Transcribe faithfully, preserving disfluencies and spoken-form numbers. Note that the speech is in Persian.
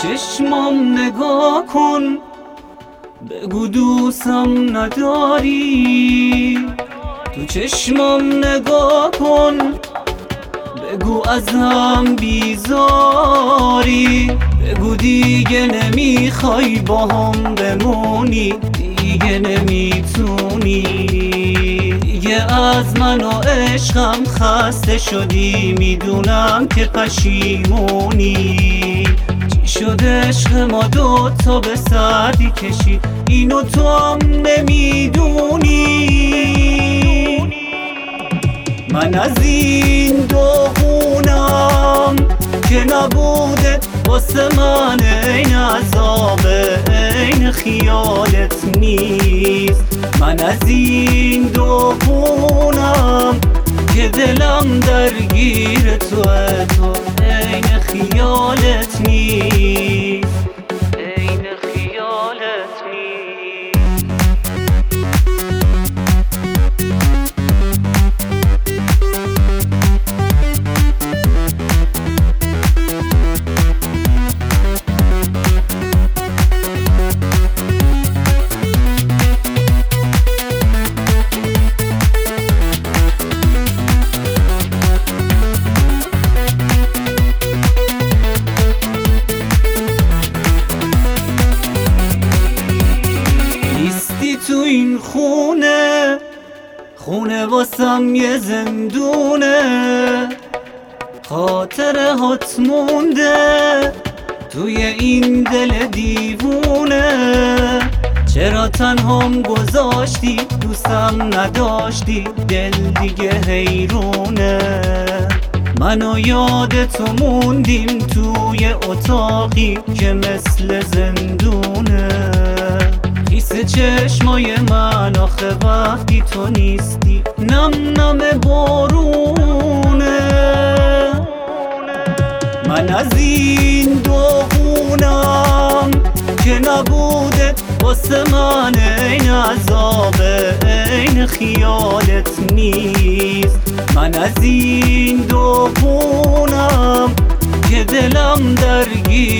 چشمام نگاه کن، بگو دوستم نداری. تو چشمام نگاه کن، بگو ازم بیزاری. بگو دیگه نمیخوای با هم بمونی، دیگه نمیتونی. دیگه از من و عشقم خسته شدی، میدونم که پشیمونی. چی شد عشق ما دوتا به سردی کشید، اینو تو هم نمیدونی. من از این داغونم که نبوده واسه من این عذابه، این خیالت نیست. من از این داغونم که دلم درگیر توه، تو این خیالت نیست، این خیالت نیست. تو این خونه، خونه واسم یه زندونه. خاطره هات مونده توی این دل دیوونه. چرا تنهام گذاشتی، دوستم نداشتی، دل دیگه حیرونه. من و یاد تو موندیم توی اتاقی که مثل زندونه. خیس چشمای من آخه وقتی تو نیستی، نم نم بارونه. من از این داغونم که نبوده واسه من این عذابه، این خیالت نیست. من از این داغونم که دلم درگیر